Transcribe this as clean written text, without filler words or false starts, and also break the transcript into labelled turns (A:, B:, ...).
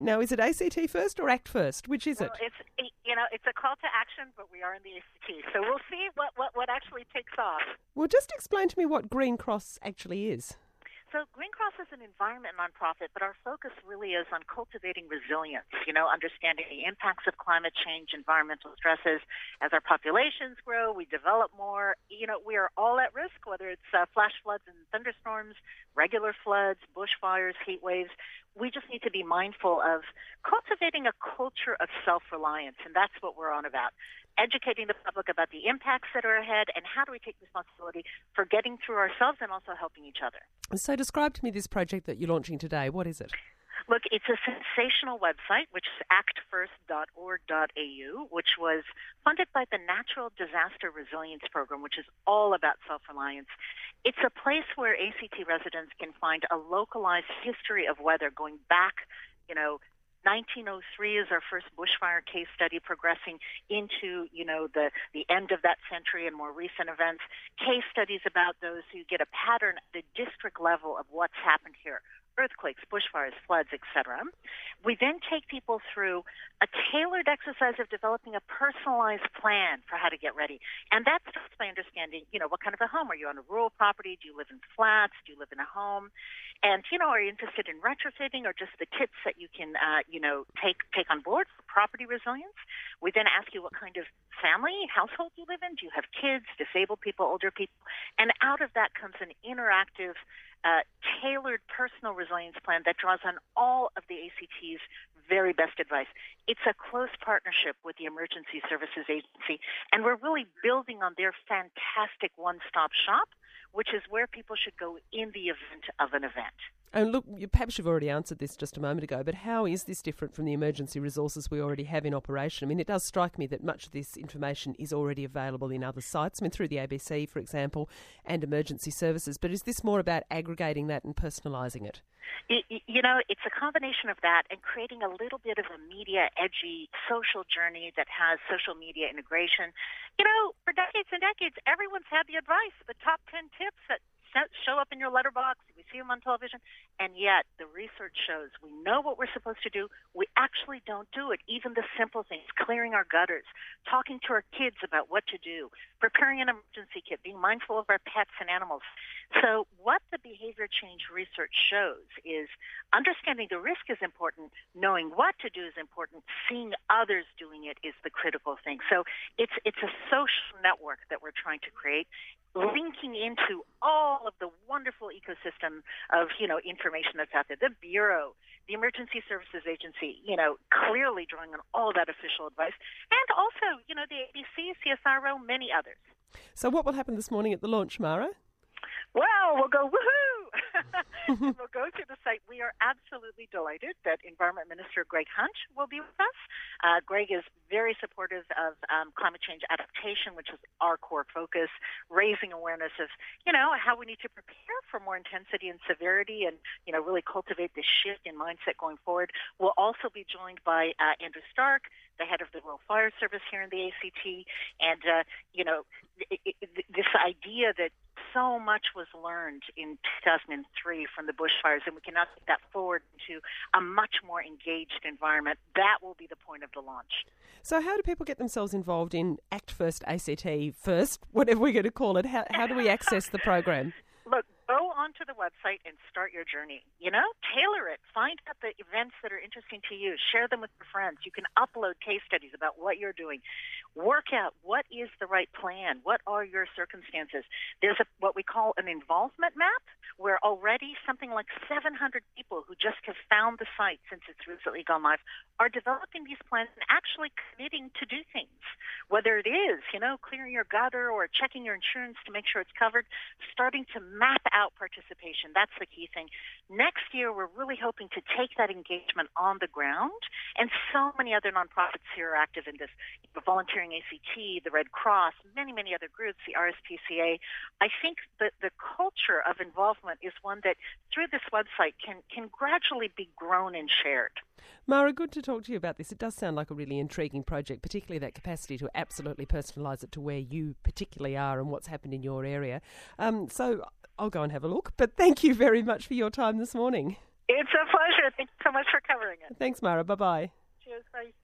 A: Now, is it ACT first or ACT first? Which is it?
B: It's a call to action, but we are in the ACT. So we'll see what actually takes off.
A: Well, just explain to me what Green Cross actually is.
B: So Green Cross is an environment nonprofit, but our focus really is on cultivating resilience, understanding the impacts of climate change, environmental stresses. As our populations grow, we develop more. We are all at risk, whether it's flash floods and thunderstorms, regular floods, bushfires, heat waves. We just need to be mindful of cultivating a culture of self-reliance, and that's what we're on about. Educating the public about the impacts that are ahead and how do we take responsibility for getting through ourselves and also helping each other.
A: So describe to me this project that you're launching today. What is it?
B: Look, it's a sensational website, which is actfirst.org.au, which was funded by the Natural Disaster Resilience Program, which is all about self-reliance. It's a place where ACT residents can find a localized history of weather going back, 1903 is our first bushfire case study, progressing into, the end of that century and more recent events. Case studies about those who get a pattern at the district level of what's happened here. Earthquakes, bushfires, floods, etc. We then take people through a tailored exercise of developing a personalized plan for how to get ready. And that starts by understanding, what kind of a home. Are you on a rural property? Do you live in flats? Do you live in a home? And, are you interested in retrofitting or just the tips that you can, take on board for property resilience? We then ask you what kind of family, household you live in. Do you have kids, disabled people, older people? And out of that comes an interactive, tailored personal resilience plan that draws on all of the ACT's very best advice. It's a close partnership with the Emergency Services Agency, and we're really building on their fantastic one-stop shop, which is where people should go in the event of an event.
A: And look, perhaps you've already answered this just a moment ago, but how is this different from the emergency resources we already have in operation? I mean, it does strike me that much of this information is already available in other sites, through the ABC, for example, and emergency services. But is this more about aggregating that and personalising it?
B: It's a combination of that and creating a little bit of a media edgy social journey that has social media integration. For decades and decades, everyone's had the advice, the top 10 tips that show up in your letterbox. We see them on television, and yet the research shows we know what we're supposed to do. We actually don't do it. Even the simple things, clearing our gutters, talking to our kids about what to do, preparing an emergency kit, being mindful of our pets and animals. So what the behavior change research shows is understanding the risk is important, knowing what to do is important, seeing others doing it is the critical thing. So it's a social network that we're trying to create, linking into all of the wonderful ecosystem of, information that's out there. The Bureau, the Emergency Services Agency, clearly drawing on all that official advice. And also, the ABC, CSIRO, many others.
A: So what will happen this morning at the launch, Mara?
B: Well, we'll go woohoo! We'll go to the site. We are absolutely delighted that Environment Minister Greg Hunt will be with us. Greg is very supportive of climate change adaptation, which is our core focus, raising awareness of, how we need to prepare for more intensity and severity and, really cultivate this shift in mindset going forward. We'll also be joined by Andrew Stark, the head of the Royal Fire Service here in the ACT, and, this idea that so much was learned in 2003 from the bushfires, and we can now take that forward into a much more engaged environment. That will be the point of the launch.
A: So how do people get themselves involved in ACT First, ACT First, whatever we're going to call it? How do we access the program?
B: Look, go onto the website and start your journey. Tailor it. Find out the events that are interesting to you. Share them with your friends. You can upload case studies about what you're doing. Work out what is the right plan. What are your circumstances? There's what we call an involvement map, where already something like 700 people who just have found the site since it's recently gone live are developing these plans and actually committing to do things. Whether it is, clearing your gutter or checking your insurance to make sure it's covered, starting to map out participation. That's the key thing. Next year, we're really hoping to take that engagement on the ground, and so many other nonprofits here are active in this. The Volunteering ACT, the Red Cross, many, many other groups, the RSPCA. I think that the culture of involvement is one that, through this website, can gradually be grown and shared.
A: Mara, good to talk to you about this. It does sound like a really intriguing project, particularly that capacity to absolutely personalise it to where you particularly are and what's happened in your area. So I'll go and have a look. But thank you very much for your time this morning.
B: It's a pleasure. Thank you so much for covering it.
A: Thanks, Mara. Bye-bye.
B: Cheers. Bye.